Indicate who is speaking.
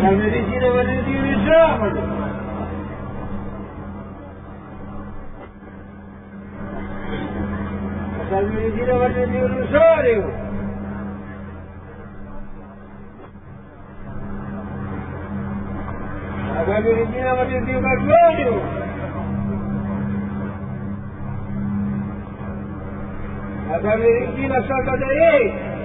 Speaker 1: medicina valenti di sabato. La medicina valenti di rosario. La medicina valenti di matrimonio. La medicina Santa Teresa.